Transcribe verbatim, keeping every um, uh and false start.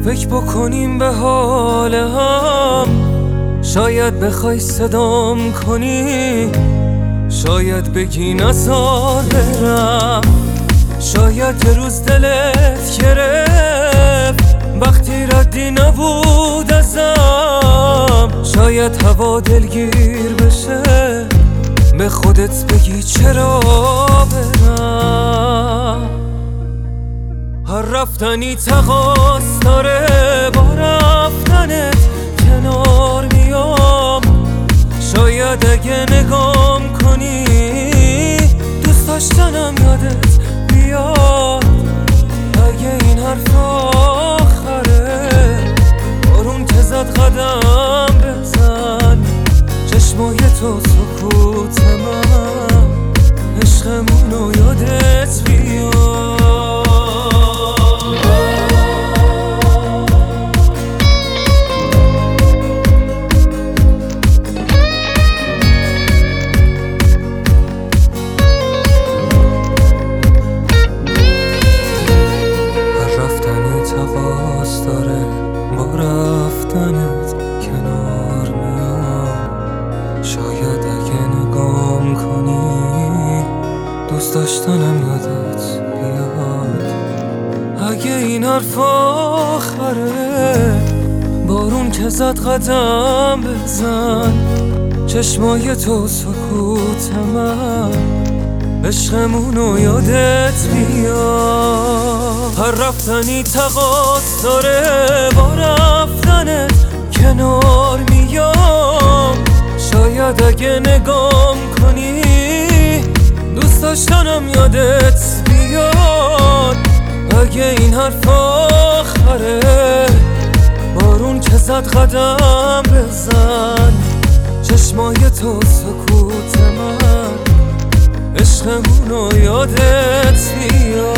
فکر بکنیم به حال هم، شاید بخوای صدام کنی، شاید بگی نزار برم، شاید یه روز دلت گرفت وقتی ردی نبود ازم، شاید هوا دلگیر بشه به خودت بگی چرا برم. هر رفتنی تقاص داره، با رفتنت کنار میام، شاید اگه نگام کنی دوست داشتنم یادت بیاد. اگه این حرف آخره، بارون که زد قدم بزن، چشمای تو سکوت من، عشقمونو یادت بیاد. تقاص داره، با رفتنت کنار میام، شاید اگه نگام کنی دوست داشتنم یادت بیاد. اگه این حرف آخره، بارون که زد قدم بزن، چشمای تو سکوت من، عشقمونو یادت بیاد. هر رفتنی تقاص داره، با رفتنت کنار میام، شاید اگه نگام کنی دوست داشتنم یادت بیاد. اگه این حرف آخره، بارون که زد قدم بزن، چشمای تو سکوت من، عشقمونو یادت بیاد.